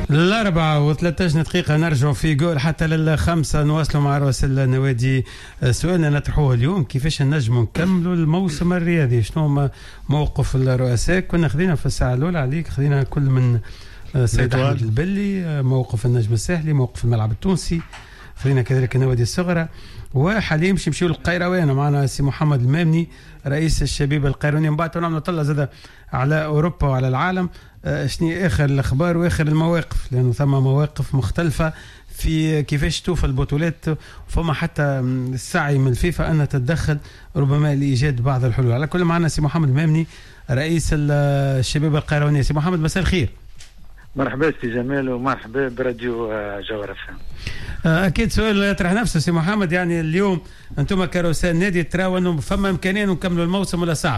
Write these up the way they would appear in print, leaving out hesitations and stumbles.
ال4:13 دقيقة نرجع في جول حتى لل5 نواصلوا مع رؤساء النوادي. سؤالنا نطرحوه اليوم: كيفاش نجموا نكملوا الموسم الرياضي؟ شنو موقف الرؤساء؟ كنا خذينا في الساعة الأولى عليك، خذينا كل من سيد أحمد البلي، موقف النجم الساحلي، موقف الملعب التونسي، خذينا كذلك النوادي الصغرى، وحاليا نمشيو للقيروان معنا سي محمد المامني رئيس الشبيبة القيرواني. من بعد نعمل نطلع زاد على أوروبا وعلى العالم، شنو آخر الأخبار وآخر المواقف، لأنه ثم مواقف مختلفة في كيفاش توفى البطولات، وفما حتى السعي من الفيفا أن تتدخل ربما لإيجاد بعض الحلول. على كل معنا سي محمد المامني رئيس الشبيبة القيروانية. سي محمد مساء الخير. مرحبا سي جمال ومرحبا براديو جوهر FM. اكيد سؤال يطرح نفسه سي محمد، يعني اليوم انتم كرؤساء النادي تراوا انه فما امكانيه نكملوا الموسم ولا صعب؟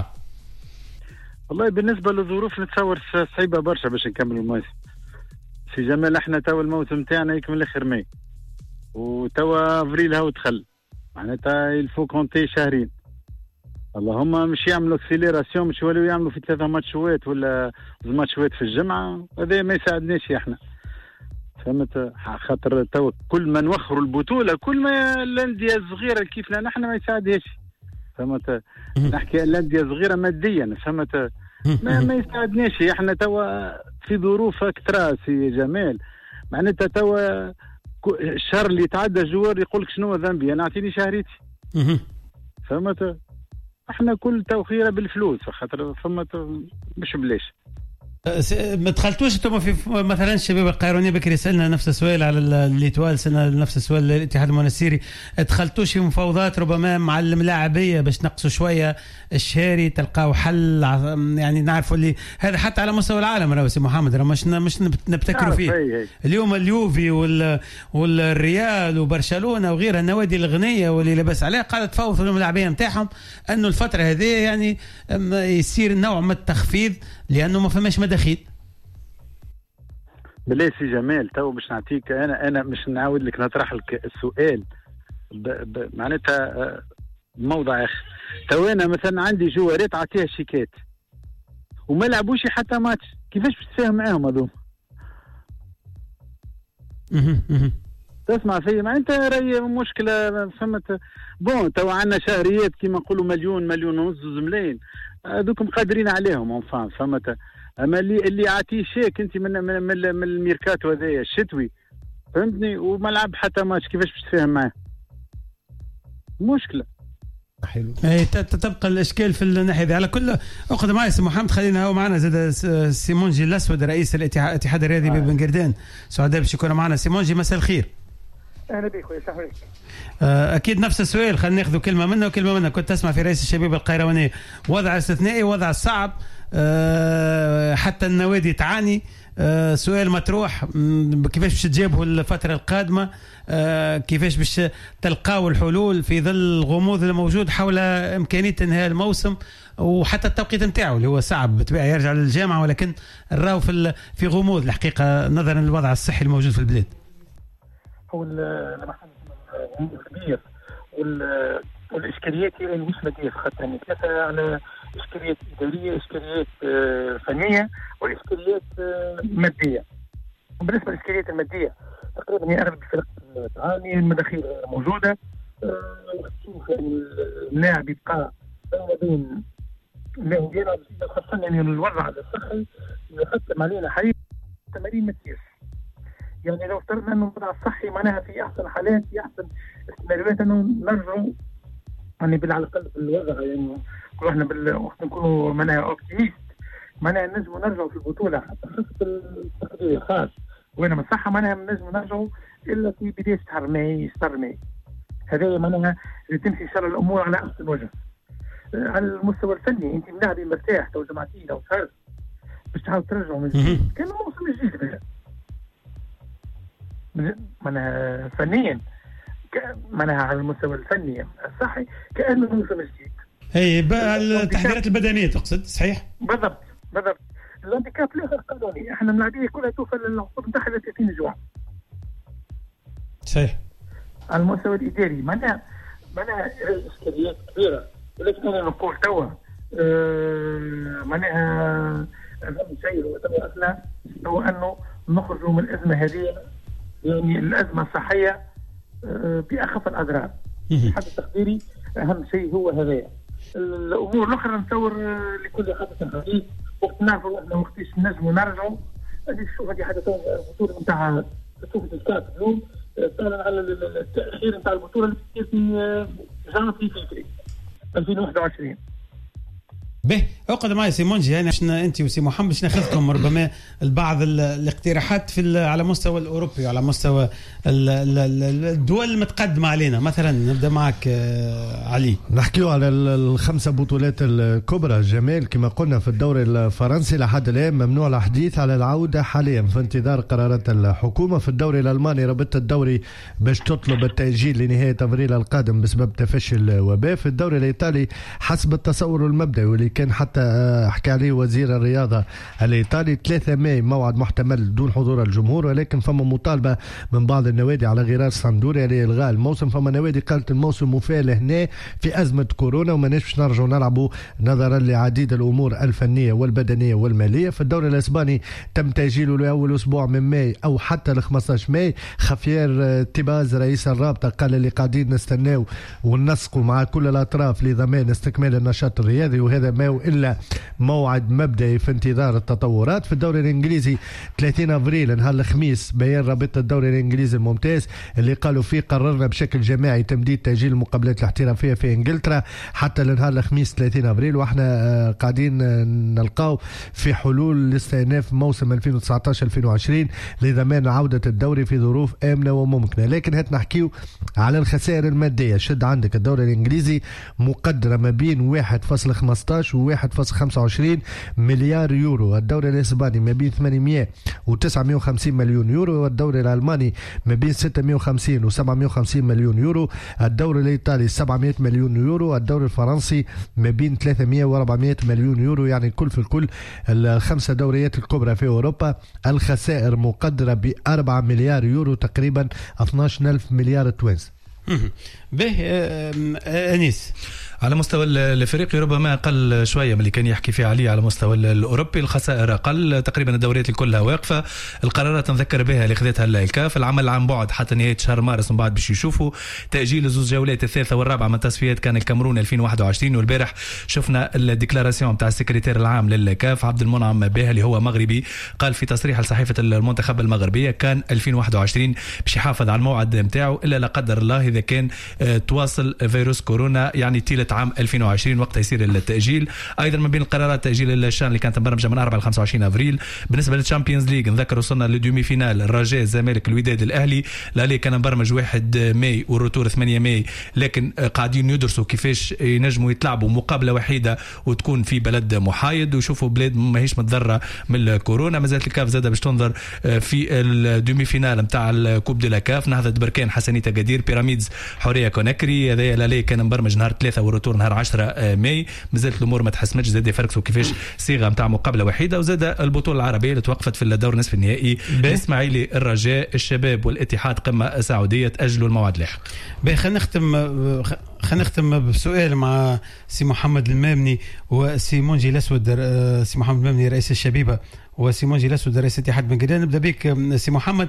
والله بالنسبه للظروف نتصور صعيبه برشا باش نكملوا الموسم سي جمال. احنا توا الموسم تاعنا يكمل اخر ماي، وتوا افريل هاو دخل، معناتها الفو كونتي شهرين. اللهم مش يعملوا اكسيليراسيون، مش يولوا يعملوا في 3 ماتشوات ولا 2 ماتشوات في الجمعه، هذا ما يساعدناش احنا، فهمت؟ خاطر تو كل ما نوخروا البطوله كل ما الانديه الصغيره كيفنا نحن ما يساعدهاش، فهمت؟ نحكي الانديه الصغيره ماديا، فهمت؟ ما يساعدناش احنا توا في ظروف اكثر سي جمال. معناتها توا الشهر اللي تعدى الجوار يقول لك شنو ذنبي انا اعطيني شهريتي، فهمت؟ احنا كل توخيره بالفلوس، خاطر فهمت مش بلاش. ما دخلتوش انتم في مثلا الشباب القيرواني؟ بكري سالنا نفس السؤال على الليتوال، سالنا نفس السؤال للاتحاد المنستيري. دخلتوش في مفاوضات ربما مع الملاعبيه باش نقصوا شويه الشهري، تلقاو حل؟ يعني نعرفوا اللي هذا حتى على مستوى العالم راهو سي محمد، راه مش نبتكروا فيه. هي. اليوم اليوفي والريال وبرشلونه وغيرها النوادي الغنيه واللي لبس عليها قاعده تفاوض الملاعبيه نتاعهم انه الفتره هذه يعني يصير نوع من التخفيض لانه ما فماش مداخيل. بلا سي جمال تو باش نعطيك انا مش نعاود لك نطرح لك السؤال معناتها موضع اخر. تو انا مثلا عندي جوارات عطيها شيكات وما لعبوش حتى ماتش، كيفاش باش تفاهم معاهم هذوما؟ تسمع فيا؟ معناتها راهي مشكله، فهمت؟ بون تو عندنا شهريات كيما نقولوا مليون ونص 2 ملايين، هذوكم قادرين عليهم فهمت؟ اما اللي عطيه شيك انت من الميركاتو هذايا الشتوي، فهمتني؟ وما لعب حتى ماتش، كيفاش باش تفاهم معاه؟ مشكله. حلو. تبقى الاشكال في الناحيه دي. على كل اخذ معي سي محمد، خلينا هو معنا زاد سيمونجي الاسود رئيس الاتحاد الرياضي ببن قردان. سعداء باش يكون معنا سيمونجي. مساء الخير. اهلا بك خويا، صحيح. اكيد نفس السؤال، خلينا ناخذ كلمه منه وكلمه منه. كنت تسمع في رئيس الشبيبه القيروانيه وضع استثنائي، وضع صعب، حتى النوادي تعاني. سؤال مطروح: كيفاش باش تجابوا الفتره القادمه؟ كيفاش باش تلقاوا الحلول في ظل الغموض الموجود حول امكانيه انهاء الموسم وحتى التوقيت نتاعو اللي هو صعب بالطبيعه يرجع للجامعه، ولكن راهو في غموض الحقيقه نظرا للوضع الصحي الموجود في البلاد. هو الغموض كبير والاشكاليات هي مش ماديه فقط، يعني 3 على اشكاليات اداريه، اشكاليات فنيه، واشكاليات ماديه. بالنسبه للاشكاليات الماديه تقريبا هي اغلب الفرق تعاني، المداخيل موجوده، تشوف يعني اللاعب يبقى بين اللاعبين خاصه يعني الوضع الصحي يحتم علينا حقيقه التمارين ما تصيرش. يعني لو افترضنا انه الوضع الصحي معناها في احسن حالات، في احسن السيناريوهات انه نرجعوا يعني على الاقل بالوضع، يعني كل احنا وقت نكونوا معناها اوبتيميست معناها نجموا نرجعوا في البطوله حتى حسب التقدير الخاص، وين الصحه معناها نجموا نرجعوا الا في بدايه شهر ماي. هذا معناها تمشي ان شاء الله الامور على احسن وجه. على المستوى الفني انت ملاعبي مرتاح تو جمعتين او شهر باش تعاود ترجعوا من جديد، كان موسم جديد معناها فنيا، معناها على المستوى الفني الصحي كأنه موسم جديد. اي التحضيرات البدنيه تقصد؟ صحيح بالضبط. الانديكاب الاخر قانوني، احنا الملاعبيه كلها توصل للعقود نتاعها 30 اسبوع. صحيح. على المستوى الاداري معناها اشكاليات كبيره، ولكن انا نقول توا معناها اهم شيء هو توا اصلا هو انه نخرجوا من الأزمة هذه، يعني الأزمة الصحية بأخف الأضرار. حتى تقديري أهم شيء هو هذايا. الأمور الأخرى نتصور لكل حدث حديث، وقت نعرفوا احنا وقتاش نجموا نرجعوا. هذه شوف هذه حدث البطولة نتاع بطولة الكاس اليوم تعلن على التأخير نتاع البطولة اللي تصير في جانفي فبراير 2021. به اقعد معي سي مونجي، يعني عشان انت وسي محمد باش ناخذكم ربما البعض الاقتراحات في على مستوى الاوروبي وعلى مستوى الدول المتقدمه علينا. مثلا نبدا معك علي. نحكيو على الخمسه بطولات الكبرى. جمال كما قلنا في الدوري الفرنسي لحد الان ممنوع الحديث على العوده حاليا في انتظار قرارات الحكومه. في الدوري الالماني رابطه الدوري باش تطلب التاجيل لنهايه ابريل القادم بسبب تفشي الوباء. في الدوري الايطالي حسب التصور المبدئي واللي كان حتى حكى عليه وزير الرياضة الإيطالي 3 ماي موعد محتمل دون حضور الجمهور، ولكن فما مطالبة من بعض النوادي على غرار صندوري لإلغاء الموسم. فما نوادي قالت الموسم مفال هنا في أزمة كورونا وما باش نرجعوا نلعبوا نظرا لعديد الأمور الفنية والبدنية والمالية. في الدوري الإسباني تم تأجيله لأول أسبوع من ماي أو حتى ل 15 ماي. خافير تيباز رئيس الرابطة قال اللي قاعدين نستناو وننسقوا مع كل الأطراف لضمان استكمال النشاط الرياضي، وهذا ما إلا موعد مبدئي في انتظار التطورات. في الدوري الإنجليزي 30 أبريل نهار الخميس بيان رابطة الدوري الإنجليزي الممتاز اللي قالوا فيه قررنا بشكل جماعي تمديد تأجيل المقابلات الاحترافية في إنجلترا حتى لنهار الخميس 30 أبريل، واحنا قاعدين نلقاو في حلول لاستئناف موسم 2019-2020 لضمان عودة الدوري في ظروف آمنة وممكنة. لكن هات نحكيو على الخسائر المادية. شد عندك الدوري الإنجليزي مقدرة ما بين 1.15 و 1.25 مليار يورو. الدوري الإسباني ما بين 800 و 950 مليون يورو، والدوري الألماني ما بين 650 و 750 مليون يورو، الدوري الإيطالي 700 مليون يورو، الدوري الفرنسي ما بين 300 و 400 مليون يورو. يعني كل في الكل الخمسة دوريات الكبرى في أوروبا الخسائر مقدرة ب 4 مليار يورو، تقريبا 12,000 مليار توينز. به أنيس على مستوى الافريقي ربما اقل شويه من اللي كان يحكي فيه علي. على مستوى الاوروبي الخسائر اقل، تقريبا الدوريات كلها واقفه. القرارات نذكر بها اللي خذتها الكاف، العمل عن بعد حتى نهايه شهر مارس من بعد باش يشوفوا تاجيل زوج جولات الثالثه والرابعه من تصفيات كان الكاميرون 2021. والبارح شفنا الديكلاراسيون نتاع السكرتير العام للكاف عبد المنعم باهي اللي هو مغربي، قال في تصريح لصحيفه المنتخب المغربيه كان 2021 باش يحافظ على الموعد نتاعو الا لا قدر الله اذا كان تواصل فيروس كورونا يعني طيله عام 2020 وقت يصير التأجيل. أيضا من بين القرارات تأجيل الشان اللي كانت مبرمجة من 4 ل 25 أبريل. بالنسبة للشامبيونز ليج نذكر وصلنا للدومي فينال الرجاء الزمالك الوداد الأهلي، لا كان مبرمج 1 ماي والروتور 8 ماي، لكن قاعدين يدرسوا كيفاش ينجموا يتلعبوا مقابلة وحيدة وتكون في بلد محايد ويشوفوا بلاد ما هيش متضررة من الكورونا. مازالت الكاف زادة باش تنظر في الدومي فينال متاع الكوب دي لا كاف، نهضة بركان حسنية قدير بيراميدز حورية كوناكري، هذا لا كان مبرمج نهار 3 والروتور نهار 10 ماي. مازالت الامور ما تحسمتش، زاد يفرقوا كيفاش صيغه نتاع مقابله وحيده. وزاد البطوله العربيه اللي توقفت في الدور نصف النهائي الاسماعيلي الرجاء الشباب والاتحاد قمه سعوديه تاجلوا الموعد لاحق. خلينا نختم بسؤال مع سي محمد المامني وسي مونجي الاسود. سي محمد المامني رئيس الشبيبه وسي مونجي الاسود رئيس الاتحاد بن قريان. نبدا بك سي محمد.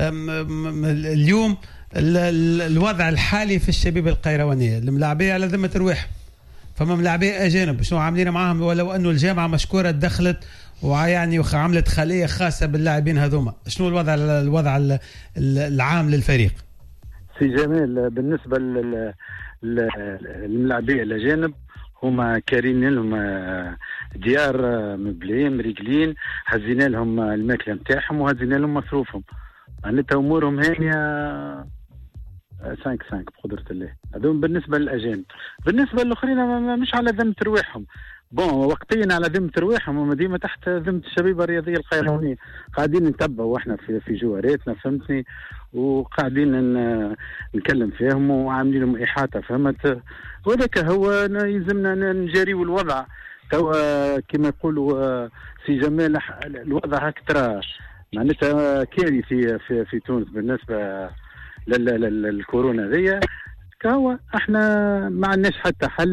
اليوم الوضع الحالي في الشبيبه القيروانيه الملاعبيه على ذمه رواح، فما ملاعبيه اجانب شنو عاملين معاهم؟ ولو انه الجامعه مشكوره دخلت ويعني عملت خليه خاصه باللاعبين هذوما، شنو الوضع العام للفريق؟ سي جمال بالنسبه للملاعبيه الاجانب هما كارين لهم ديار مبلين مريقلين، هزينا لهم الماكله نتاعهم وهزينا لهم مصروفهم، معناتها امورهم هانيه 5 بقدرة الله. هذوم بالنسبة للأجانب. بالنسبة للآخرين مش على ذمة رواحهم، وقتيا على ذمة رواحهم، وما ديما تحت ذمة الشبيبة الرياضية القيروانية. قاعدين نتبعوا احنا في جواراتنا، فهمتني، وقاعدين نكلم فيهم وعاملين لهم إحاطة، فهمت. وذاك هو يلزمنا نجاريو الوضع. كما يقولوا سي جمال الوضع هكترا معناتها كارثي في تونس بالنسبة للكورونا ذي. كهو احنا ما عندناش حتى حل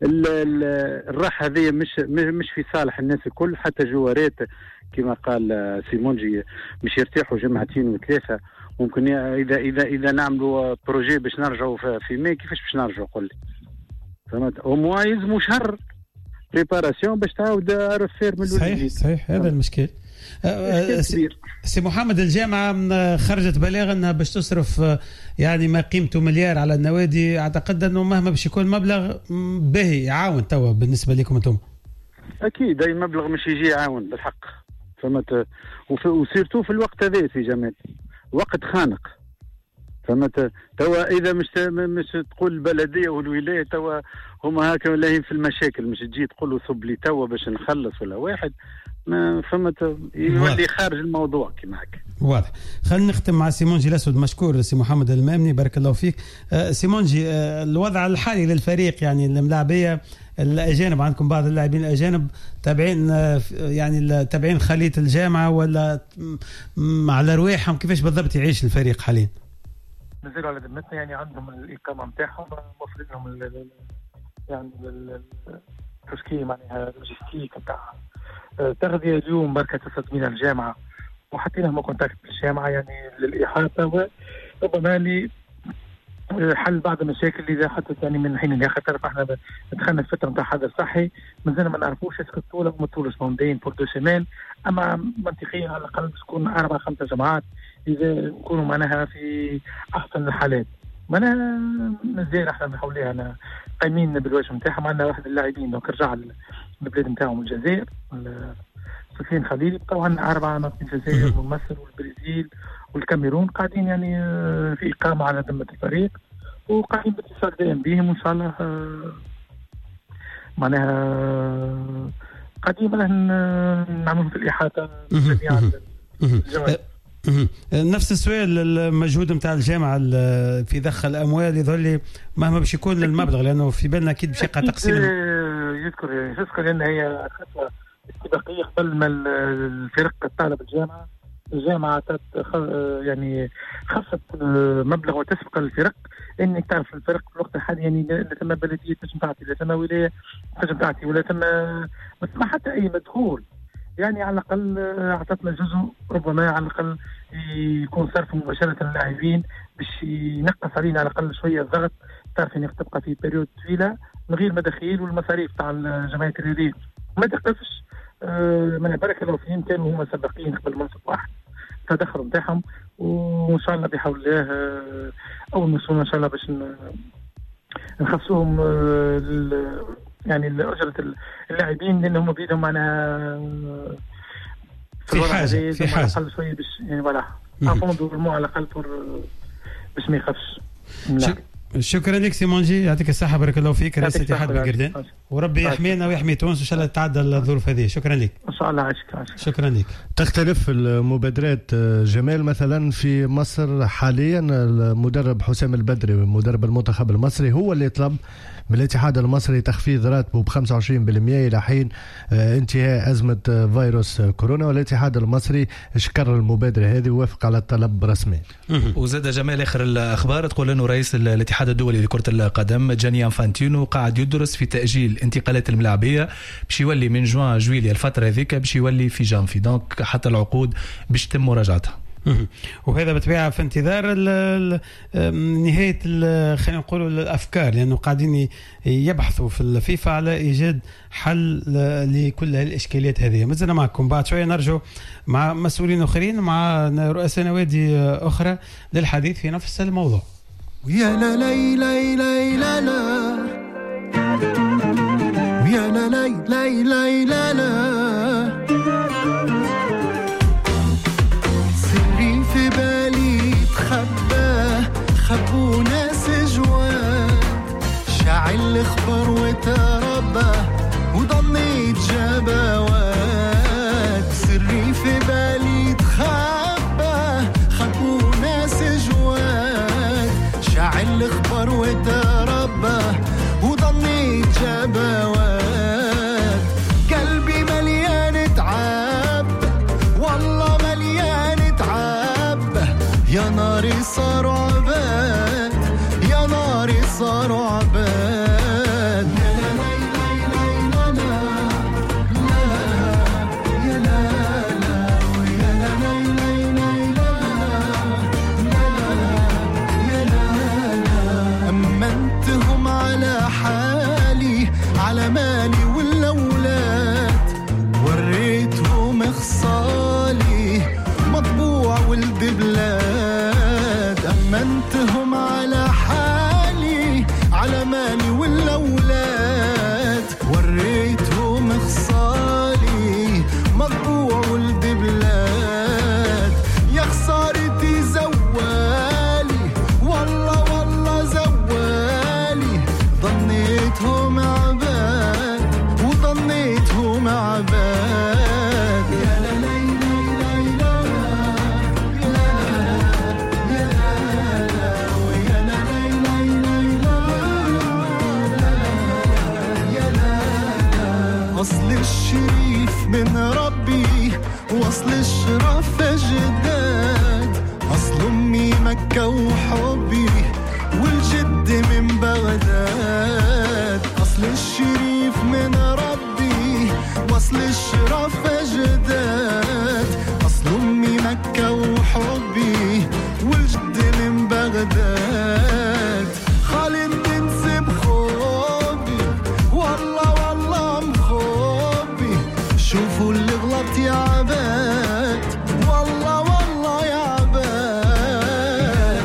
الراحة هذه مش في صالح الناس الكل، حتى جوارات كما قال سيمونجي مش يرتاحوا جمعتين وثلاثة. ممكن إذا نعملوا بروجي باش نرجعوا في ماي، كيفاش باش نرجعوا؟ قل لي فهمت؟ وموا يلزموا شهر بريباراسيون باش تعاود رفير من الوجديد. صحيح هذا المشكل. سي محمد، الجامعة خرجت بلاغ أنها باش تصرف يعني ما قيمته مليار على النوادي. أعتقد أنه مهما باش يكون مبلغ باهي يعاون توا بالنسبة لكم أنتم. أكيد أي مبلغ مش يجي يعاون بالحق، فهمت؟ وسيرتو في الوقت هذا في جمال وقت خانق، فهمت؟ توا إذا مش تقول البلدية والولاية توا هما هكا لاهين في المشاكل، مش تجي تقول له صب لي توا باش نخلص ولا واحد، ما فهمت؟ يولي خارج الموضوع كما هكا. واضح. خلينا نختم مع سيمونجي الأسود. مشكور سي محمد المامني، بارك الله فيك. سيمونجي، الوضع الحالي للفريق يعني الملاعبية الأجانب، عندكم بعض اللاعبين الأجانب تابعين يعني تابعين خلية الجامعة ولا على رواحهم؟ كيفاش بالضبط يعيش الفريق حاليا؟ نزلوا على ذمتنا، يعني عندهم الإقامة متاعهم، موفرين لهم يعني التشكيل معناها اللوجستيك نتاع تغذية اليوم بركة تستثمين الجامعة، وحطينا لهم كونتاكت بالجامعة يعني للإحاطة، وربما لي حل بعض المشاكل اللي حدثت يعني من حين لآخر. تعرف احنا دخلنا في فترة نتاع حظر صحي، مازلنا ما نعرفوش اسكو الطولة وما طولش موندين بور 2 سيمين، اما منطقيا على الأقل تكون 4-5 جماعات إذا نكونوا معناها في أحسن الحالات. معناها مازال احنا بنحاولها قايمين بالواجب نتاعهم. عندنا واحد اللاعبين دونك رجع البلاد نتاعهم الجزائر، سفيان خليلي، بقاو عندنا 4 من الجزائر ومصر والبرازيل والكاميرون قاعدين يعني في إقامة على ذمة الفريق، وقاعدين باتصال دائم بهم، وإن شاء الله معناها قاعدين نعملهم في الإحاطة جميعا الجوائز. نفس السؤال، المجهود نتاع الجامعة في ضخ الأموال يظل مهما باش يكون المبلغ، لأنه في بالنا أكيد باش يقع تقسيم. يذكر أن هي خطوة استباقية قبل ما الفرق تطالب الجامعة يعني خصت مبلغ وتسبق الفرق. انك تعرف الفرق في الوقت الحالي يعني لا تم بلدية تنجم تعطي، لا تم ولاية تنجم تعطي، ولا تم ما حتى اي مدخول. يعني على الاقل اعطتنا جزء ربما على الاقل يكون صرف مباشرة للاعبين باش ينقص علينا على الاقل شوية الضغط. تعرف انك تبقى في بريود طويلة من غير مداخيل، والمصاريف تاع الجمعية الرياضية ما تقفش. من بارك الله فيهم كانوا هما سباقين قبل منصب واحد تدخلوا نتاعهم، وان شاء الله بحول الله اول ما نوصلوا ان شاء الله باش نخصوهم يعني اجره اللاعبين، لانهم بيدهم معنا في حاجه اقل شويه باش يعني فوالا افوندوا المو على الاقل باش ما يخافش. شكرا لك سيمونجي، يعطيك الصحة، بارك الله فيك، رئيس اتحاد بقردان، وربي يحمينا ويحمي تونس وان شاء الله تتعدى الظروف هذه. شكرا لك. ان شاء الله عاشك. شكرا لك. تختلف المبادرات جمال مثلا في مصر حاليا، المدرب حسام البدري مدرب المنتخب المصري هو اللي طلب من الاتحاد المصري تخفيض راتبه ب 25% إلى حين انتهاء أزمة فيروس كورونا، والاتحاد المصري شكر المبادرة هذه ووافق على الطلب رسمي. وزاد جمال آخر الأخبار تقول أنه رئيس الاتحاد الدولي لكرة القدم جاني انفانتينو قاعد يدرس في تأجيل انتقالات الملاعبية باش يولي من جوان جويليا الفترة هذيك باش يولي في جانفي، دونك حتى العقود باش تم مراجعتها. وهذا بطبيعة في انتظار نهاية خلينا نقولوا الأفكار، لأنه قاعدين يبحثوا في الفيفا على إيجاد حل لكل الإشكاليات هذه. مازلنا معكم بعد شوية نرجع مع مسؤولين آخرين مع رؤساء نوادي أخرى للحديث في نفس الموضوع. يا لا لا لا لا لا يا لا لا لا لا لا سري في بالي تخبى خبو ناس جوان شاعل الخبر وتربى وضليت جبوات سري في بالي تخبى خبو ناس جوان شاعل الخبر وتربى وضليت جبوات قلبي مليان تعب والله مليان تعب يا ناري صار عباد يا ناري صار عباد مكة وحبي والجد من بغداد أصل الشريف من ربي وصل الشرف أجداد أصل أمي مكة وحبي والجد من بغداد خالد تنسب خوبي والله مخوبي شوفوا اللي غلط يا عباد والله يا عباد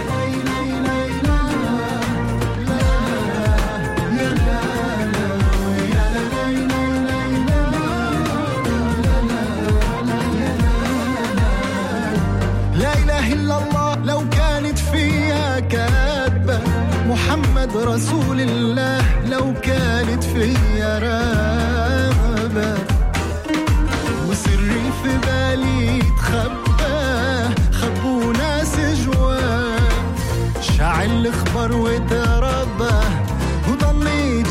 لا إله إلا الله لو كانت فيها كاتبة محمد رسول الله لو كانت فيها رغبة وسري في بالي تخبى خبوا ناس جواه شاعل الخبر وتربى وضليت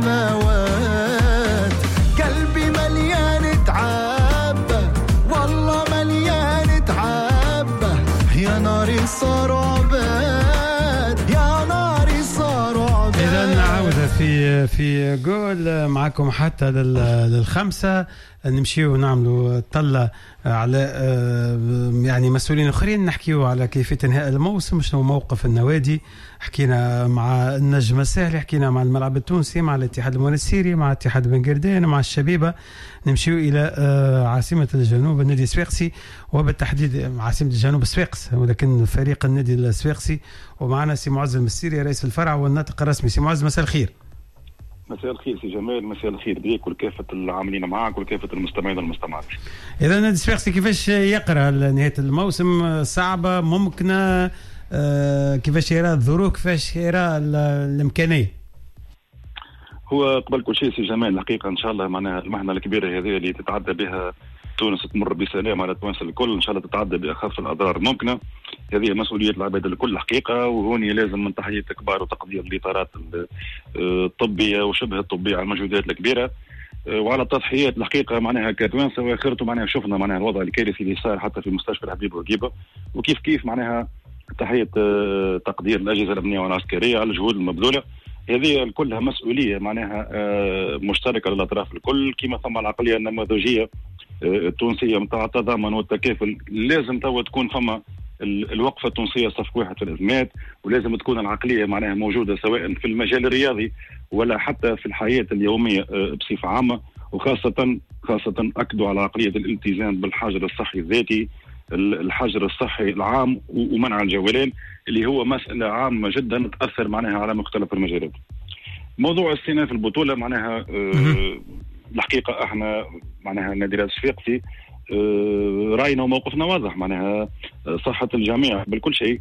جماوات قلبي مليان تعبى والله مليان تعبى يا ناري صاروا عباد يا ناري صاروا عباد. إذا نعود في جول معكم حتى للخمسة نمشيو ونعملوا طلة على يعني مسؤولين اخرين نحكيو على كيفية انهاء الموسم شنو موقف النوادي. حكينا مع النجم الساحلي حكينا مع الملعب التونسي مع الاتحاد المونستيري مع اتحاد بن قردان مع الشبيبة. نمشيو الى عاصمة الجنوب النادي السويقسي وبالتحديد عاصمة الجنوب السويقس ولكن فريق النادي السويقسي ومعنا سي معز المسيري رئيس الفرع والناطق الرسمي. سي معز مساء الخير. مساء الخير سي جمال. مساء الخير بيك ولكافة العاملين معك ولكافة المستمعين والمستمعات. إذا النادي السويقسي كيفاش يقرأ نهاية الموسم؟ صعبة ممكنة؟ كيفاش يرى الظروف كيفاش يرى الإمكانية؟ هو قبل كل شيء سي جمال الحقيقة إن شاء الله معناها المهنة الكبيرة هذه اللي تتعدى بها تونس تمر بسلام على تونس الكل إن شاء الله تتعدى بأخف الأضرار ممكنة. هذه مسؤولية العباد الكل الحقيقة وهوني لازم من تحية كبار وتقدير الإطارات الطبية وشبه الطبية على المجهودات الكبيرة وعلى التضحيات الحقيقة معناها كتوانسة واخرته معناها شفنا معناها الوضع الكارثي اللي صار حتى في مستشفى الحبيب بورقيبة وكيف معناها تحية تقدير الأجهزة الأمنية والعسكرية على الجهود المبذولة. هذه كلها مسؤولية معناها مشتركة للأطراف الكل كما ثم العقلية النموذجية التونسية متاع التضامن والتكافل لازم توا تكون فما الوقفة التونسية صف واحد في الأزمات ولازم تكون العقلية معناها موجودة سواء في المجال الرياضي ولا حتى في الحياة اليومية بصفة عامة وخاصة أكدوا على عقلية الالتزام بالحجر الصحي الذاتي الحجر الصحي العام ومنع الجولان اللي هو مسألة عامة جدا تأثر معناها على مختلف المجالات. موضوع استئناف البطولة معناها الحقيقة احنا معناها نادي الصفاقسي راينا وموقفنا واضح معناها صحة الجميع بالكل شيء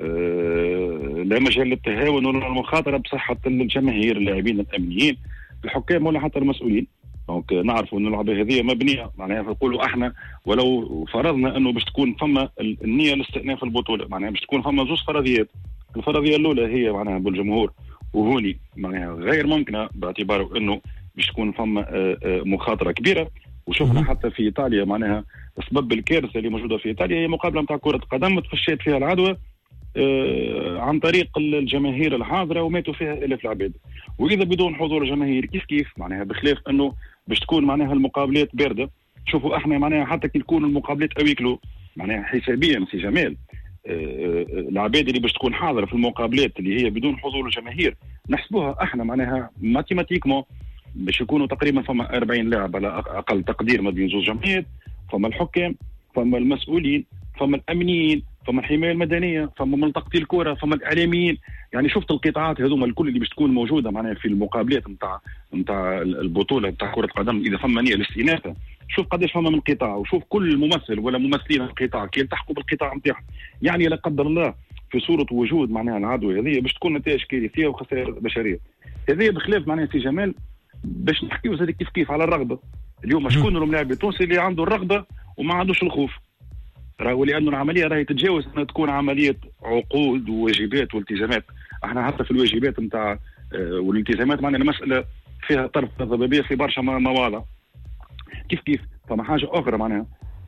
لا مجال للتهاون ولا المخاطرة بصحة الجماهير اللاعبين الأمنيين الحكام ولا حتى المسؤولين. دونك نعرفوا ان اللعبه هذه مبنيه معناها نقولوا احنا ولو فرضنا انه باش تكون فما النيه لاستئناف البطوله معناها باش تكون فما زوج فرضيات. الفرضيه الاولى هي معناها بالجمهور وهوني معناها غير ممكنه باعتباره انه باش تكون فما مخاطره كبيره وشفنا حتى في ايطاليا معناها سبب الكارثه اللي موجوده في ايطاليا هي مقابله نتاع كره قدم تفشيت فيها العدوى عن طريق الجماهير الحاضره وماتوا فيها الاف العباد. واذا بدون حضور الجماهير كيف معناها بخلاف انه باش تكون معناها المقابلات بارده. شوفوا احنا معناها حتى كي تكون المقابلات اويكلو معناها حسابيا سي جمال العباد اللي باش تكون حاضره في المقابلات اللي هي بدون حضور الجماهير نحسبوها احنا معناها ماتيماتيكمون باش يكونوا تقريبا فما 40 لاعب على اقل تقدير ما بين زوج جمعيات. فما الحكام فما المسؤولين فما الامنيين فما الحمايه المدنيه فما ملتقطي الكره فما الاعلاميين. يعني شفت القطاعات هذوما الكل اللي باش تكون موجوده معناها في المقابلات نتاع البطوله نتاع كره القدم اذا فما نيه لاستئنافها. شوف قداش فما من قطاع وشوف كل ممثل ولا ممثلين القطاع كي يلتحقوا بالقطاع نتاعهم. يعني لا قدر الله في صوره وجود معناها العدوى هذه باش تكون نتائج كارثيه وخسائر بشريه. هذه بخلاف معناها سي جمال باش نحكيو زاد كيف على الرغبه. اليوم شكون اللاعب التونسي اللي عنده الرغبه وما عندوش الخوف؟ راهو لانه العمليه راهي تتجاوز انها تكون عمليه عقود وواجبات والتزامات. احنا حتى في الواجبات نتاع والالتزامات معنا المساله فيها طرف ضبابيه في برشا مواضع. كيف فما حاجه اخرى معناها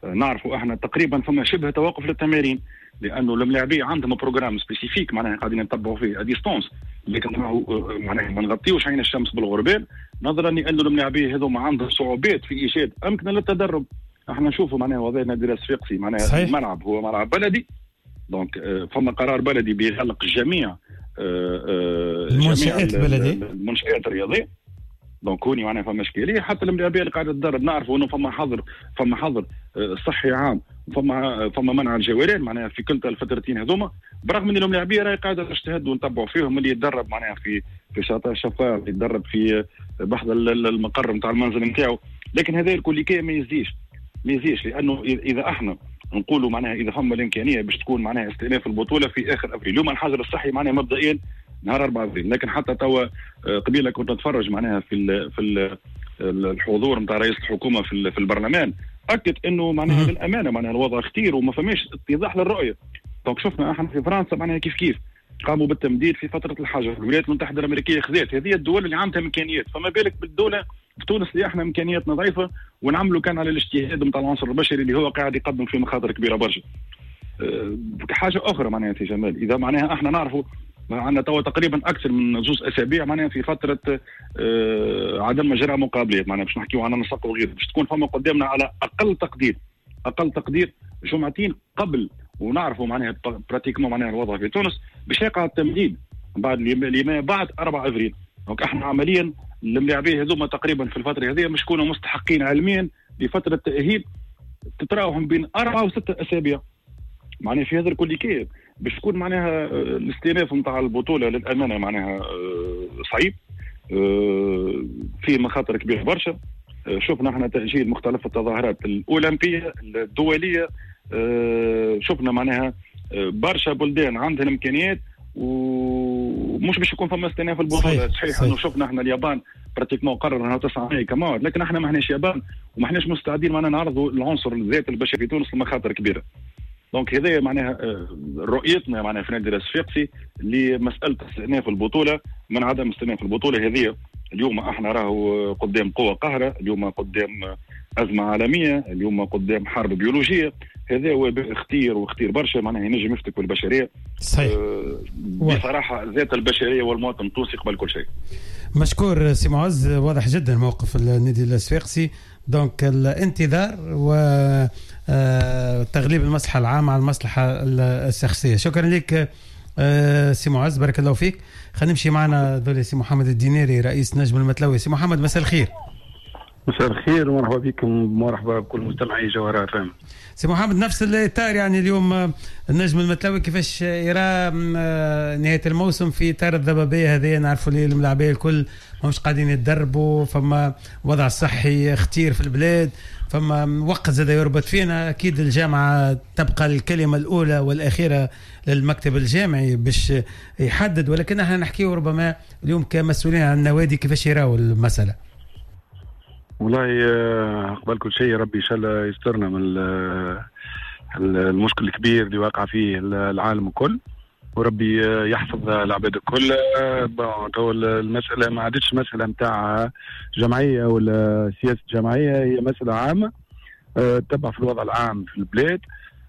نعرفوا احنا تقريبا فما شبه توقف للتمارين، لانه الملاعبيه عندهم بروجرام سبيسيفيك معناها قاعدين نتبعوا فيه اديستونس، لكن معناها ما نغطيوش عين الشمس بالغربال، نظرا لانه الملاعبيه هذوما عندهم صعوبات في ايجاد امكنه للتدرب. احنا نشوفوا معناها وضع نادي الصفاقسي معناها صحيح. الملعب هو ملعب بلدي، دونك فما قرار بلدي بيغلق جميع المنشآت البلديه، المنشآت الرياضيه. دونك هوني معناها فما اشكاليه. حتى الملاعبيه اللي قاعده تدرب نعرفوا انه فما حظر صحي عام، فما منع الجوارين معناها في كلتا الفترتين هذوما، برغم ان الملاعبيه راهي قاعده تجتهد ونتبعوا فيهم، اللي يتدرب معناها في شاطئ الشفاف، اللي يتدرب في بحث المقر نتاع المنزل نتاعو. لكن هذا الكل ما يزيش لانه اذا احنا نقولوا معناها اذا فما الامكانيه باش تكون معناها استئناف البطوله في اخر ابريل، اليوم الحظر الصحي معناها مبدئيا نهار 4 ابريل، لكن حتى توا قبيله كنت نتفرج معناها في الحضور نتاع رئيس الحكومه في البرلمان، اكد انه معناها للامانه معناها الوضع خطير وما فماش اتضاح للرؤيه. دونك شفنا احنا في فرنسا معناها كيف قاموا بالتمديد في فتره الحجر، الولايات المتحده الامريكيه خذات، هذه الدول اللي عندها امكانيات، فما بالك بالدوله في تونس اللي احنا امكانياتنا ضعيفه ونعملوا كان على الاجتهاد نتاع العنصر البشري اللي هو قاعد يقدم فيه مخاطر كبيره برشا. حاجه اخرى معناها سي جمال، اذا معناها احنا نعرفوا عندنا توا تقريبا اكثر من 2 أسابيع معناها في فتره عدم اجراء مقابلات، معناها باش نحكيو عن نسق وغيره، باش تكون فما قدامنا على اقل تقدير جمعتين قبل، ونعرفوا معناها براتيكمون معناها الوضع في تونس باش يقع التمديد بعد 4 ابريل. دونك احنا عمليا الملاعبيه هذوما تقريبا في الفتره هذه مش يكونوا مستحقين علميا لفتره تاهيل تتراوح بين 4 و6 أسابيع. معناها في هذا الكل كيف باش تكون معناها الاستئناف نتاع البطوله للامانه معناها صعيب، فيه مخاطر كبيره برشا. شفنا احنا تاجيل مختلف التظاهرات الاولمبيه الدوليه، شفنا معناها برشا بلدان عندها الامكانيات ومش باش يكون فما استئناف البطوله. صحيح انه شفنا احنا اليابان براتيكمون قرر انها 9 ماي كمان، لكن احنا ما احناش يابان وما احناش مستعدين معناها نعرضوا العنصر الذاتي البشري في تونس لمخاطر كبيره. دونك هذا معناها رؤيتنا معناها في نادي الصفاقسي لمساله استئناف البطوله من عدم استئناف البطوله هذه. اليوم احنا راهو قدام قوه قاهره، اليوم قدام ازمه عالميه، اليوم قدام حرب بيولوجيه، هذا هو خطير برشا معناها ينجم يفتك بالبشريه. صحيح. بصراحه ذات البشريه والمواطن التونسي قبل كل شيء. مشكور سي معز، واضح جدا موقف النادي الصفاقسي. دونك الانتظار وتغليب المصلحه العامه على المصلحه الشخصيه. شكرا لك سي معز، بارك الله فيك. خلينا نمشي معنا ذولي سي محمد الديناري رئيس نجم المتلوي. سي محمد مساء الخير. مساء الخير ومرحبا بكم، مرحبا بكل مستمعي جوهرة FM. سي محمد، نفس الاطار يعني اليوم النجم المتلوي كيفاش يرى نهايه الموسم في اطار الضبابيه هذه؟ نعرفوا لي الملاعبيه الكل مش قاعدين يتدربوا، فما وضع صحي خطير في البلاد، فما وقت زاد يربط فينا. اكيد الجامعه تبقى الكلمه الاولى والاخيره للمكتب الجامعي باش يحدد، ولكن احنا نحكيه ربما اليوم كمسؤولين عن النوادي كيفاش يراوا المساله. والله قبل كل شيء ربي ان شاء الله يسترنا من المشكل الكبير اللي واقع فيه العالم الكل، وربي يحفظ العباد الكل. المسألة ما عادتش مسألة متاع جمعية ولا سياسة جمعية، هي مسألة عامة تتبع في الوضع العام في البلاد.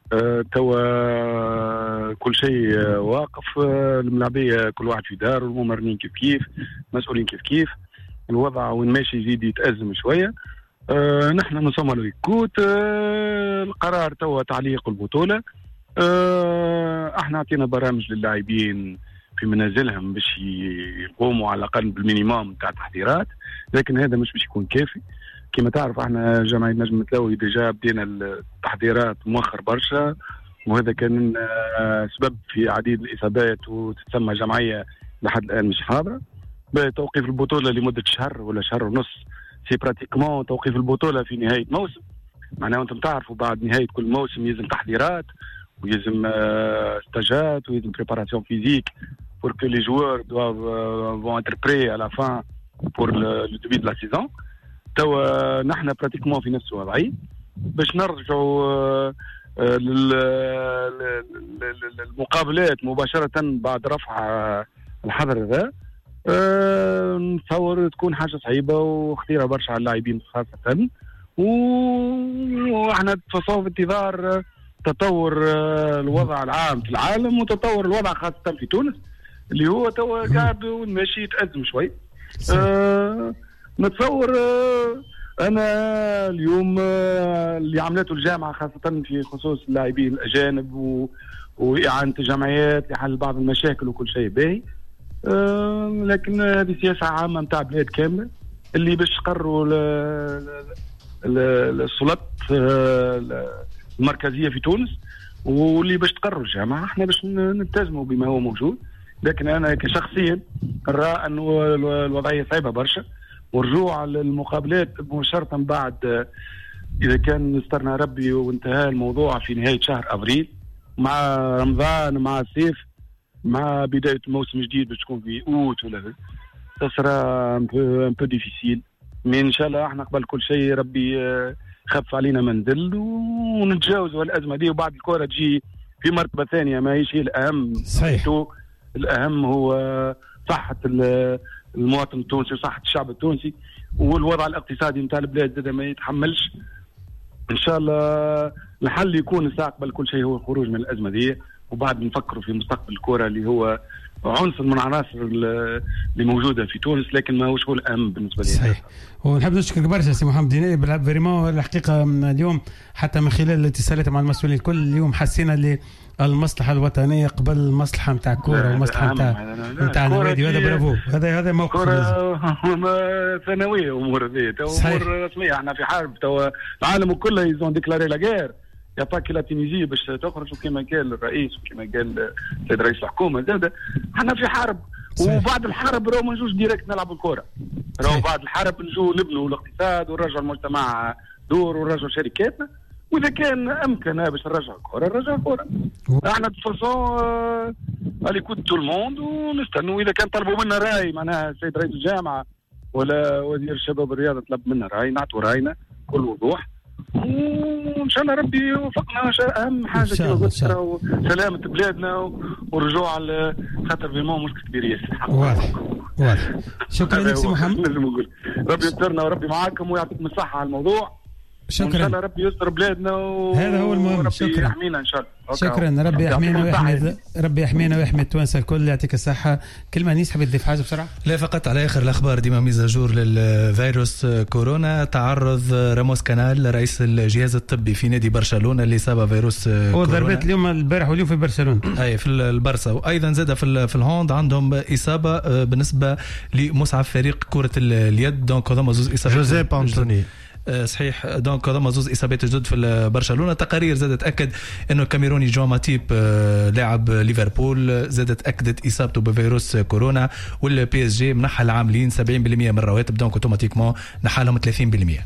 توا كل شيء واقف، الملاعبية كل واحد في دار، والممرنين كيف مسؤولين كيف الوضع وين ماشي يزيد يتأزم شوية. نحن نصمم الكوت، القرار توا تعليق البطولة. احنا اعطينا برامج للاعبين في منازلهم باش يقوموا على الاقل بالمينيموم تاع التحضيرات، لكن هذا مش باش يكون كافي. كما تعرف احنا جمعية نجم المتلوي ديجا بدينا التحضيرات مؤخر برشا، وهذا كان سبب في عديد الاصابات، وتتسمى جمعية لحد الان مش حاضرة. بتوقيف البطولة لمدة شهر ولا شهر ونص، سي براتيكمون توقيف البطولة في نهاية موسم. معناها انتم تعرفوا بعد نهاية كل موسم يلزم تحضيرات ويلزم ستاجات ويلزم بريباراسيون فيزيك pour que les joueurs vont être prêts à la fin pour le début de la saison. توا نحن براتيكمون في نفس الوضعية باش نرجعوا للمقابلات مباشرة بعد رفع الحظر هذا. نتصور تكون حاجة صعيبة وخطيرة برشا على اللاعبين خاصة، واحنا تصور في انتظار تطور الوضع العام في العالم وتطور الوضع خاصة في تونس اللي هو توا قاعد ماشي يتأزم شوي. نتصور أنا اليوم اللي عملته الجامعة خاصة في خصوص اللاعبين الأجانب وإعانة الجمعيات لحل بعض المشاكل وكل شيء باهي، لكن هذه سياسة عامة متاع بلاد كاملة اللي باش قرروا السلطات المركزية في تونس واللي باش تقرر الجامعة. احنا باش نلتزموا بما هو موجود، لكن أنا كشخصيا نرى أنه الوضعية صعبة برشا، ورجوع للمقابلات مباشرة بعد إذا كان استرنا ربي وانتهى الموضوع في نهاية شهر أبريل مع رمضان مع الصيف مع بداية موسم جديد باش تكون في أوت ولا تصرى un peu difficile. مي إن شاء الله احنا قبل كل شيء ربي خف علينا منزل ونتجاوزوا الأزمة دي، وبعد الكرة تجي في مرتبة ثانية ما هيش هي الأهم. صحيح. الأهم هو صحة المواطن التونسي وصحة الشعب التونسي، والوضع الاقتصادي نتاع البلاد زاد ما يتحملش. إن شاء الله الحل يكون ساعة قبل كل شيء هو الخروج من الأزمة دي، وبعد نفكروا في مستقبل الكرة اللي هو عنصر من عناصر اللي موجودة في تونس، لكن ما هوش هو الأهم بالنسبة لي. صحيح. ونحب نشكرك برشا سي محمد ديني بالعب فريمون. الحقيقة اليوم حتى من خلال الاتصالات مع المسؤولين الكل اليوم حسينا المصلحة الوطنية قبل المصلحة نتاع الكرة والمصلحة نتاع النوادي. هذا برافو، هذا موقف ثانوية أمور ذي أمور رسمية. احنا في حرب توا العالم كله يزون ديكلاري لا غير يعطاك لا تونيزي باش تخرج كما قال الرئيس وكما قال السيد رئيس الحكومة زاد احنا في حرب. صحيح. وبعد الحرب راهو ما نجوش ديريكت نلعبوا الكرة، راهو بعد الحرب نجوا نبنوا الاقتصاد ونرجعوا المجتمع دور ونرجعوا شركاتنا، واذا كان امكن باش نرجع الكره نرجع الكره. احنا دفرسون على كود تو الموند ونستنوا اذا كان طلبوا منا راي معناها السيد رئيس الجامعه ولا وزير الشباب والرياضه طلب منا راي نعطوا راينا بكل وضوح، وان شاء الله ربي يوفقنا. اهم حاجه كما قلت سلامه بلادنا ورجوع خاطر فيمون مشكل كبير ياسر. واضح. شكرا لك سي محمد. ربي يسترنا وربي معاكم ويعطيكم الصحه على الموضوع. شكرا. ان شاء الله ربي يستر بلادنا هذا هو المهم. شكرا. يحمينا ان شاء الله. شكرا. ربي يحمينا ربي يحمينا ويحمي التوانسه الكل. يعطيك الصحه. كلمه نيس حبيت تضيف حاجه بسرعه؟ لا فقط على اخر الاخبار ديما ميزاجور للفيروس كورونا. تعرض راموس كانال رئيس الجهاز الطبي في نادي برشلونه لاصابه فيروس كورونا. هو ضربات اليوم البارح واليوم في برشلونه اي في البرصا. وايضا زاد في الهوند عندهم اصابه بالنسبه لمصعب فريق كره اليد. دونك هذوما زوز اصابات. جوزيب أنتوني. صحيح. دونك هذوما زوز اصابات جدد في برشلونه. تقارير زادت تاكد انه الكاميروني جون ماتيب لاعب ليفربول زادت اكدت اصابته بفيروس كورونا، والبي اس جي منحى العاملين 70% من الرواتب. دونك اوتوماتيكمون نحى لهم 30%.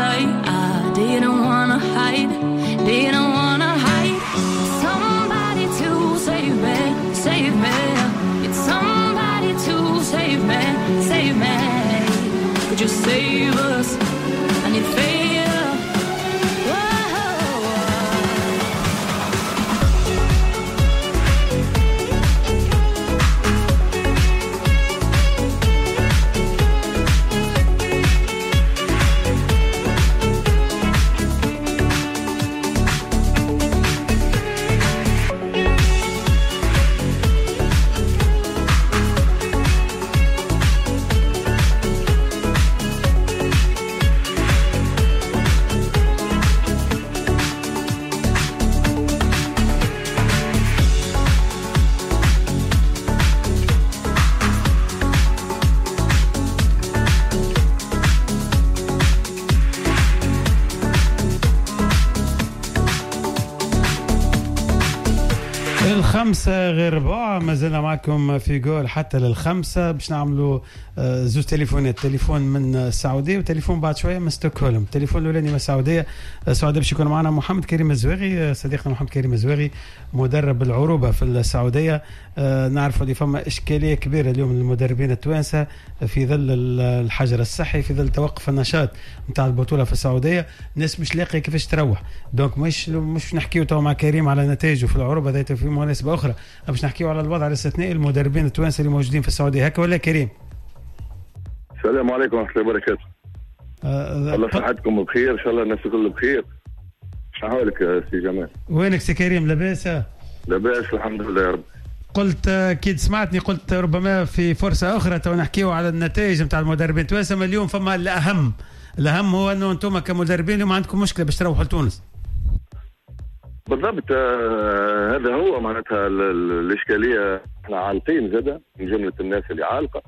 Didn't wanna hide. Somebody just save us. I need faith. خمسة غير ربع، ما زلنا معكم في جول حتى للخمسة. باش نعملوا زوج تليفونات، تليفون من السعودية وتليفون بعد شوية من ستوكهولم. التليفون الأولاني من السعودية باش يكون معنا محمد كريم الزواغي، صديقنا محمد كريم الزواغي مدرب العروبة في السعودية. نعرف اللي فما إشكالية كبيرة اليوم للمدربين التوانسة في ظل الحجر الصحي، في ظل توقف النشاط نتاع البطولة في السعودية. الناس مش لاقي كيفاش تروح. دونك مش نحكيو تو مع كريم على نتائجه في العروبة ذات في مناسبة أخرى، باش نحكيو على الوضع الاستثنائي المدربين التوانسة اللي موجودين في السعودية. هكا ولا كريم؟ السلام عليكم ورحمة الله وبركاته. الله صحتكم بخير، إن شاء الله الناس الكل بخير. شو حالك سي جمال؟ وينك سي كريم؟ لاباس؟ لاباس الحمد لله يا رب. قلت أكيد سمعتني، قلت ربما في فرصة أخرى تو نحكيو على النتائج نتاع المدربين التوانسة. اليوم فما الأهم هو أنه أنتم كمدربين اليوم عندكم مشكلة باش تروحوا لتونس. بالضبط، هذا هو معناتها الإشكالية. احنا عالقين زادة من جملة الناس اللي عالقة.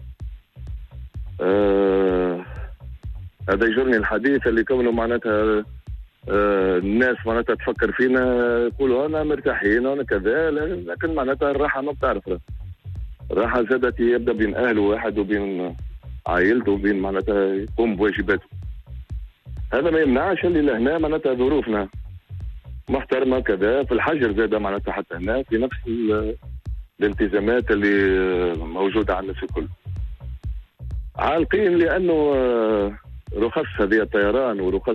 هذا يجرني الحديث اللي كونه معناتها الناس معناتها تفكر فينا، يقولوا أنا مرتاحين وأنا كذا، لكن معناتها الراحة ما بتعرف. الراحة زادت يبدأ بين أهله واحد وبين عائلته وبين معناتها يقوم بواجباته. هذا ما يمنعش اللي لهنا معناتها ظروفنا محترمة كذا في الحجر زادة معناتها حتى هنا في نفس الالتزامات اللي موجودة على الناس الكل. عالقين لأنه رخص هذه الطيران ورخص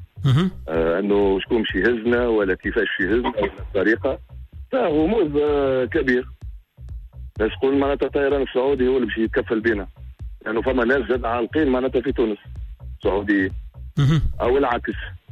أنه شكون باش يهزنا ولا كيفاش يهزنا ولا الطريقة، غموض كبير. ناس تقول معناتها الطيران السعودي هو اللي باش يتكفل بينا، لأنه فما ناس زاد عالقين معناتها في تونس سعوديين أو العكس.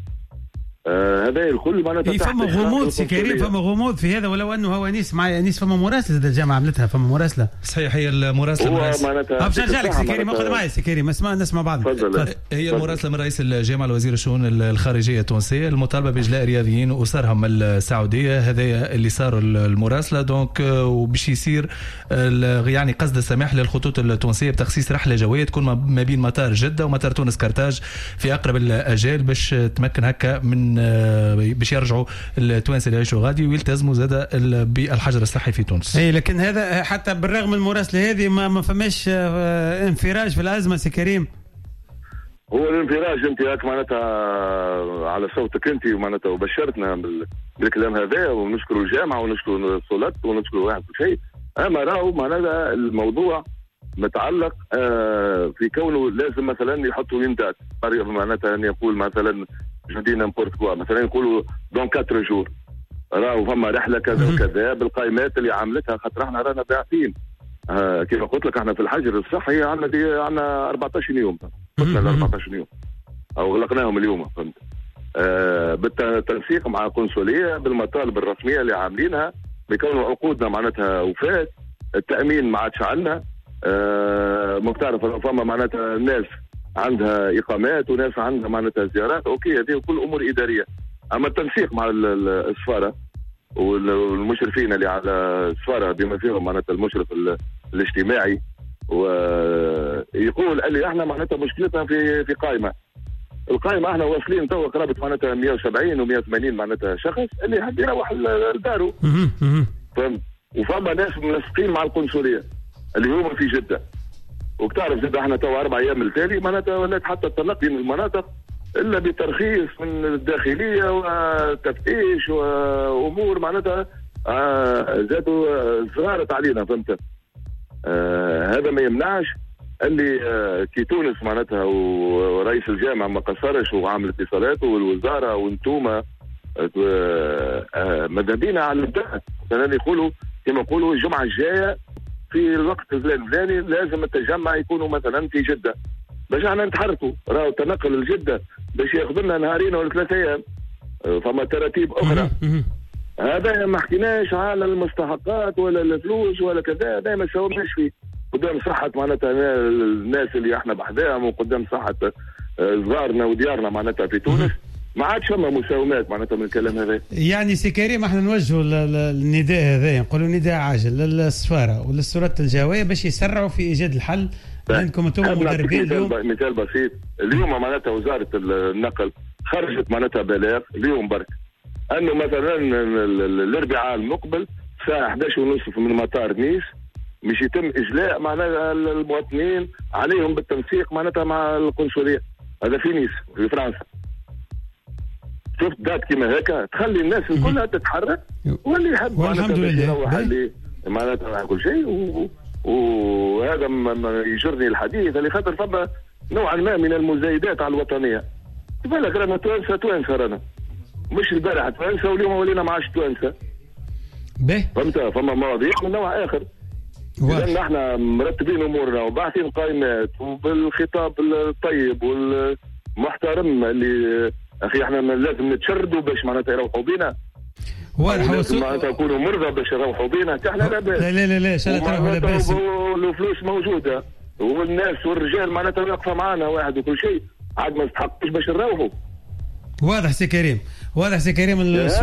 هذا الكل معناتها فما غموض سي كريم، فما غموض في هذا، ولو انه هو انيس معي انيس فما مراسله الجامعه عملتها، فما مراسله صحيح. هي المراسله باش نرجع لك سي كريم، اخذ معي سي كريم، نسمع بعض. هي المراسله من رئيس الجامعه الوزير الشؤون الخارجيه التونسيه المطالبه باجلاء رياضيين واسرهم من السعوديه. هذا اللي صار المراسله دونك، وباش يصير يعني قصد السماح للخطوط التونسيه بتخصيص رحله جويه تكون ما بين مطار جده ومطار تونس كرتاج في اقرب الاجال، باش تمكن هكا من باش يرجعوا التوانسه اللي يعيشوا غادي ويلتزموا زاده بالحجر الصحي في تونس. اي لكن هذا حتى بالرغم من المراسله هذه ما فماش انفراج في الازمه سي كريم. هو الانفراج انت هاك معناتها على صوتك انت معناتها وبشرتنا بالكلام هذا، ونشكر الجامعه ونشكر السلطات ونشكر واحد كل شيء. اما راهو معناتها الموضوع متعلق في كونه لازم مثلا يحطوا ليمتات، معناتها ان يقول مثلا جديد نمبورت كوا، مثلا يقولوا دون 4 جور راهو فما رحله كذا وكذا بالقائمات اللي عملتها، خاطر احنا رانا باعثين كيف قلت لك احنا في الحجر الصحي عندنا 14 يوم، قلنا 14 يوم او غلقناهم اليوم، فهمت؟ بالتنسيق مع القنصليه بالمطالب الرسميه اللي عاملينها، بكونوا عقودنا معناتها وفات، التامين ما عادش عندنا. ما بتعرف فما معناتها الناس عندها اقامات وناس عندها معناتها زيارات، اوكي هذه كل امور اداريه. اما التنسيق مع السفاره والمشرفين اللي على السفاره بما فيهم معناتها المشرف الاجتماعي، ويقول اللي احنا معناتها مشكلتنا في قائمه. القائمه احنا واصلين تو قرابه معناتها 170 و180 معناتها شخص اللي حد يروح لداره، فهمت؟ وفما ناس منسقين مع القنصليه اللي هما في جده، وبتعرف جده احنا تو 4 ايام التالي معناتها ولات حتى التنقي من المناطق الا بترخيص من الداخليه وتفتيش وامور معناتها زادوا صغارت علينا، فهمت؟ هذا ما يمنعش اللي كي تونس معناتها ورئيس الجامعه ما قصرش وعامل اتصالاته والوزاره وانتوما ماذا بينا على الابداع. مثلا يقولوا كما يقولوا الجمعه الجايه في الوقت الفلاني لازم التجمع يكونوا مثلا في جده باش احنا نتحركوا. راهو تنقل لجده باش ياخذ لنا نهارين ولا 3 ايام، فما تراتيب اخرى. هذا ما حكيناش على المستحقات ولا الفلوس ولا كذا، هذا ما ساومناش فيه. قدام صحة معناتها الناس اللي احنا بحذاهم وقدام صحة صغارنا وديارنا معناتها في تونس ما عادش فما مساومات معناتها من الكلام هذا. يعني سي كريم احنا نوجهوا النداء هذا، نقولوا نداء عاجل للسفاره وللسلطات الجويه باش يسرعوا في ايجاد الحل. عندكم انتم مدربين اليوم. مثال بسيط، اليوم معناتها وزاره النقل خرجت معناتها بلاغ اليوم برك انه مثلا الاربعاء المقبل الساعه 11:30 من مطار نيس مش يتم اجلاء معناتها المواطنين عليهم بالتنسيق معناتها مع القنصليه. هذا في نيس في فرنسا. شفت دات كيما هكا تخلي الناس كلها تتحرك واللي يحب والحمد لله اللي معناتها كل شيء وهذا يجرني الحديث اللي خاطر فما نوعا ما من المزايدات على الوطنيه. بالك رانا توانسه رانا مش البارح توانسه واليوم ولينا ما عادش توانسه. فهمت؟ فما مواضيع من نوع اخر. لان احنا مرتبين امورنا وباحثين قائمات وبالخطاب الطيب والمحترم اللي اخي احنا لازم نتشردوا باش معناتها يروحوا بينا. لازم معناتها يكونوا مرضى باش يروحوا بينا. احنا لا باس. لا شاء الله لا باس. والفلوس موجوده والناس والرجال معناتها واقفه معنا واحد وكل شيء عاد ما نستحقش باش نروحوا. واضح سي كريم، واضح سي كريم.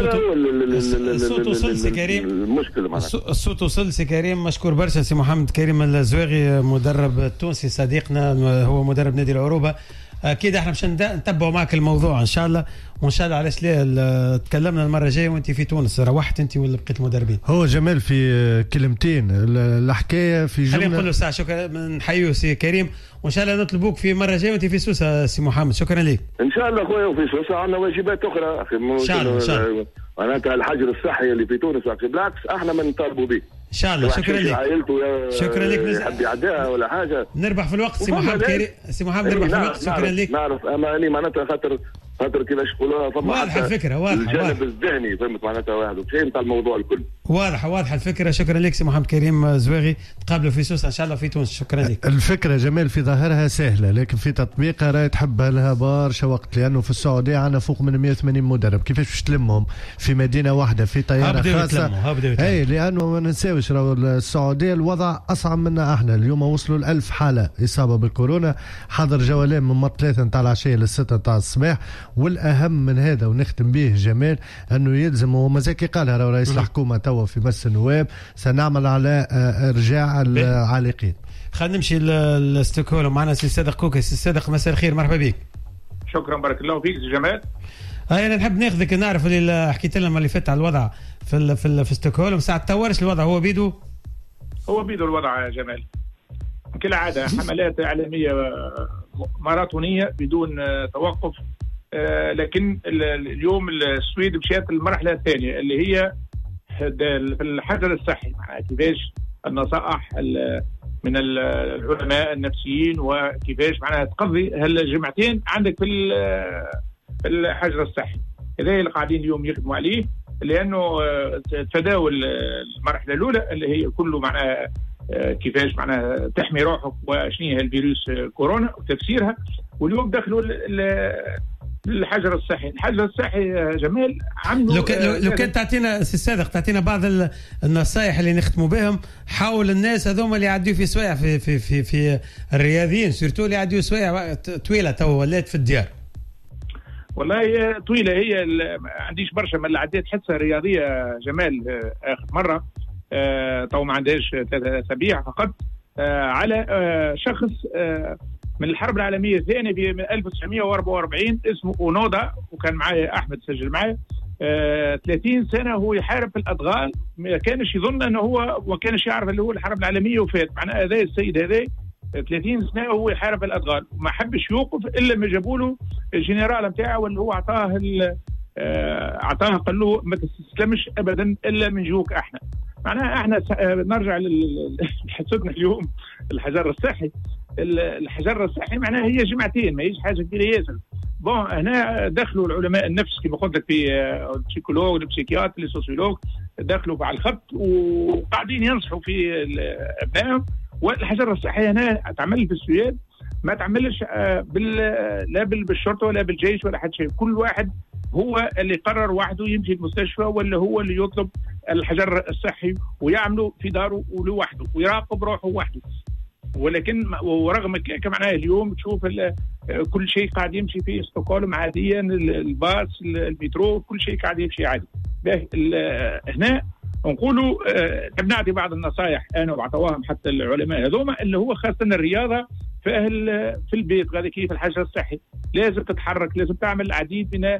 الصوت وصل سي كريم. المشكله معناتها الصوت وصل سي كريم. مشكور برشا سي محمد كريم الزواغي مدرب تونسي صديقنا، هو مدرب نادي العروبه. اكيد احنا باش نتبعوا معك الموضوع ان شاء الله، وان شاء الله علاش لا تكلمنا المره الجايه وانت في تونس. روحت انت ولا بقيت المدربين؟ هو جمال في كلمتين الحكايه في جمله. خلينا نقول له ساعه شكرا نحييه سي كريم، وان شاء الله نطلبوك في مره جايه وانت في سوسه سي محمد. شكرا لك. ان شاء الله خويا، وفي سوسه عندنا واجبات اخرى اخي. ان شاء الله معناتها الحجر الصحي اللي في تونس بالعكس احنا ما نطالبوا به ان شاء الله. شكرا لك. شكرا لك. يحب يعديها ولا حاجه نربح في الوقت سي محمد كريم. سي محمد نربح في الوقت. شكرا لك. نعرف اماني معناتها خاطر كيفاش يقولوها فما واضحه الفكره. واضحه الجانب الذهني فهمت معناتها واحد وشيء نتاع الموضوع الكل. واضحه الفكره. شكرا لك سي محمد كريم زواغي. تقابلوا في سوسه ان شاء الله في تونس. شكرا لك. الفكره جمال في ظاهرها سهله لكن في تطبيقها راهي تحب لها برشا وقت، لانه في السعوديه عندنا فوق من 180 مدرب. كيفاش باش تلمهم في مدينه واحده في طياره خاصه؟ اي لانه ما ننساوش راهو السعوديه الوضع اصعب منا احنا. اليوم وصلوا 1000 حاله اصابه بالكورونا، حضر جولان من 3 نتاع العشيه ل6 نتاع الصباح. والاهم من هذا ونختم به جمال انه يلزم، ومزاكي قالها رئيس الحكومه توا في مجلس النواب، سنعمل على ارجاع العالقين. خلينا نمشي لستوكهولم. معنا سي صادق كوكا. سي صادق مساء الخير، مرحبا بك. شكرا بارك الله فيك سي جمال. انا نحب ناخذك، نعرف اللي حكيت لنا اللي فات على الوضع في ستوكهولم. ساعه تورش الوضع هو بيدو الوضع يا جمال كالعاده. حملات اعلاميه ماراثونيه بدون توقف. لكن اليوم السويد مشات المرحله الثانيه اللي هي في الحجر الصحي. كيفاش النصائح من العلماء النفسيين وكيفاش معناها تقضي هالجمعتين عندك في الحجر الصحي. هذا اللي قاعدين اليوم يخدموا عليه، لانه تداول المرحله الاولى اللي هي كله معناها كيفاش معناها تحمي روحك وشنو هي الفيروس كورونا وتفسيرها. واليوم دخلوا الحجر الصحي. الحجر الصحي يا جمال عملوا لو كان تعطينا سي صادق تعطينا بعض النصائح اللي نختموا بهم حول الناس هذوما اللي يعدوا في سوايع في الرياضيين سيرتو اللي يعدوا سوايع طويله تو ولات في الديار. والله طويله هي ما عنديش برشا من اللي عديت حصه رياضيه جمال اخر مره. تو ما عندهاش 3 أسابيع فقط على شخص من الحرب العالميه الثانيه في 1944 اسمه اونودا، وكان معايا احمد سجل معايا 30 سنه هو يحارب في الادغال. ما كانش يظن انه هو ما كانش يعرف اللي هو الحرب العالميه وفات. معناها هذا السيد هذا 30 سنه وهو يحارب في الادغال وما حبش يوقف الا ما جابوا له الجنرال نتاعه واللي هو اعطاه قال له ما تستسلمش ابدا الا من جوك احنا. معناها احنا نرجع لحصتنا اليوم الحجر الصحي. الحجر الصحي معناها هي جمعتين، ما هيش حاجه كبيره ياسر. بون هنا دخلوا العلماء النفس كما قلت لك في البسيكولوج البسيكياتر السوسيولوج دخلوا على الخط وقاعدين ينصحوا في ابنائهم. والحجر الصحي هنا تعمل في السويد ما تعملش لا بالشرطه ولا بالجيش ولا حد شيء، كل واحد هو اللي قرر وحده يمشي المستشفى ولا هو اللي يطلب الحجر الصحي ويعمله في داره ولوحده ويراقب روحه وحده. ولكن ورغم كمعناه اليوم تشوف كل شيء قاعد يمشي في ستوكهولم عاديا، الباص المترو كل شيء قاعد يمشي عادي. هنا نقولوا نعطي بعض النصائح انا وعطواهم حتى العلماء هذوما اللي هو خاصه الرياضه في البيت غادي كيف الحجر الصحي لازم تتحرك، لازم تعمل العديد من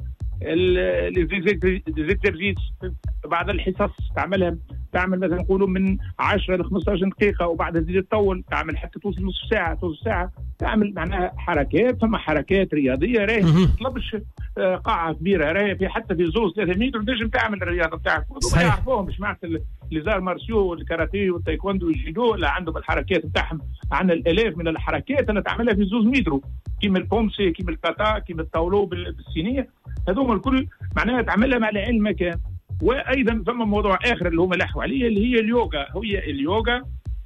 الزيكزيرزيس بعد الحصص تعمل مثلا نقولوا من 10 ل 15 دقيقه وبعد تزيد تطول تعمل حتى توصل نصف ساعه تعمل معناها حركات. ثم حركات رياضيه راهي ما تطلبش قاعه كبيره، راهي في حتى في زوز 3 متر تنجم تعمل الرياضه بتاعك. ما يعرفوهم مش معناتها ليزار مارسيو والكاراتيه والتايكوندو والجيدو لا عندهم الحركات بتاعهم، عندنا الالاف من الحركات اللي تعملها في زوز مترو كيما البومسي كيما الكاتا كيما الطاولو بالصينيه، هذوما الكل معناها تعملها مع العلم مكان. وايضا ثم موضوع اخر اللي هم لحوا عليه اللي هي اليوغا. هي اليوغا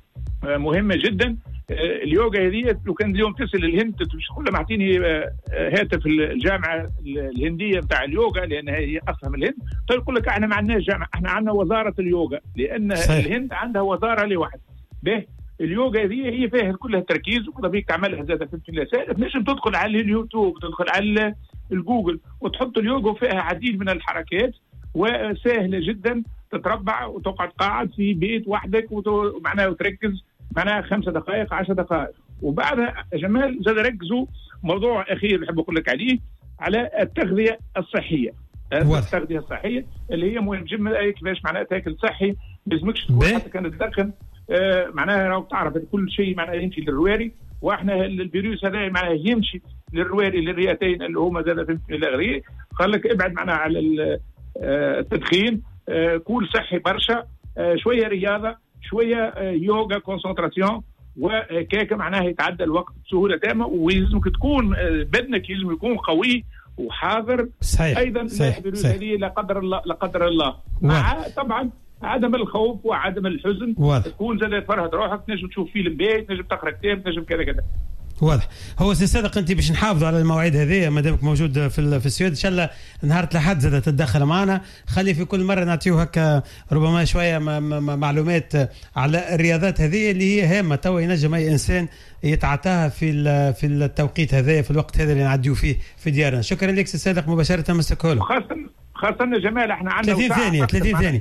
مهمه جدا. اليوغا هذه لو كان اليوم تسال الهند كل ما اعطيني هاتف الجامعه الهنديه بتاع اليوغا لان هي اصلا من الهند تقول لك احنا ما عندناش جامعه، احنا عندنا وزاره اليوغا لان صحيح. الهند عندها وزاره لوحد. اليوغا هذه هي فيها كلها تركيز وكذا بيك تعملها زاد في الرسائل. تنجم تدخل على اليوتيوب تدخل على الجوجل وتحط اليوغا وفيها عديد من الحركات وسهله جدا تتربع وتقعد قاعد في بيت وحدك ومعناها وتركز معناها 5 دقائق 10 دقائق. وبعدها جمال زاد ركزوا موضوع اخير بحب اقول لك عليه على التغذيه الصحيه. التغذيه الصحيه اللي هي مهم جدا كيفاش معناها تاكل صحي ما لازمكش تكون حتى كانت تدخن معناها راهو تعرف كل شيء معناها يمشي للرواري واحنا الفيروس هذا معناها يمشي للرواري للرئتين اللي هما زاد في الاغذيه. قال لك ابعد معناها على التدخين، كل صحي برشا، شويه رياضه شويه يوغا كونسنتراسيون وكيك معناها يتعدى الوقت بسهوله تامه. ويلزمك تكون بدنك يلزم يكون قوي وحاضر. صحيح. ايضا الفيروس هذه لا قدر الله مع طبعا عدم الخوف وعدم الحزن. تكون زاد تفرهد روحك، تنجم تشوف فيلم باهي، تنجم تقرا كتاب، تنجم كذا. واضح. هو سي صادق انت باش نحافظوا على المواعيد هذه ما دامك موجود في السويد ان شاء الله نهار الأحد زاد تتدخل معنا. خلي في كل مره نعطيو هكا ربما شويه معلومات على الرياضات هذه اللي هي هامه توا ينجم اي انسان يتعاطاها في التوقيت هذا في الوقت هذا اللي نعديو فيه في ديارنا. شكرا لك سي صادق مباشره من ستوكهولم. خاصه جمال احنا عندنا 30 ثانيه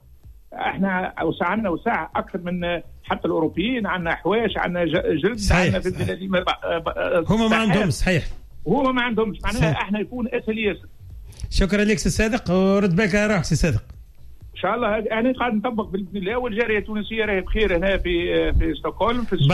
احنا عندنا وساعه اكثر من حتى الاوروبيين. عندنا حواش عندنا جلد عندنا في البلاد هما ما عندهم صحيح هما ما عندهمش معناها احنا يكون اسهل ياسر. شكرا لك سي صادق ورد بالك على روحك سي صادق. ان شاء الله انا قاعد نطبق باذن الله والجاليه التونسيه راهي بخير هنا في ستوكهولم في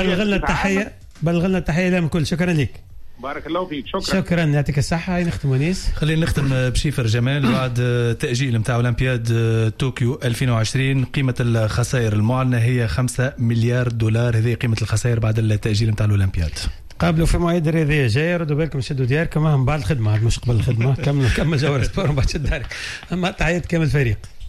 بلغ لنا التحيه لهم الكل. شكرا لك. بارك الله فيك. شكرا يعطيك الصحة. هاي نختم ونيس. خلينا نختم بشيفر جمال. بعد تأجيل متاع أولمبياد طوكيو 2020 قيمة الخسائر المعلنة هي 5 مليار دولار. هذه قيمة الخسائر بعد التأجيل متاع الأولمبياد. قابلوا في مواعيد رياضية جاية. ردوا بالكم شدوا دياركم من بعد الخدمة مش قبل الخدمة. كمل جوار سبور وبعد شد دارك. أما تحيات كامل الفريق.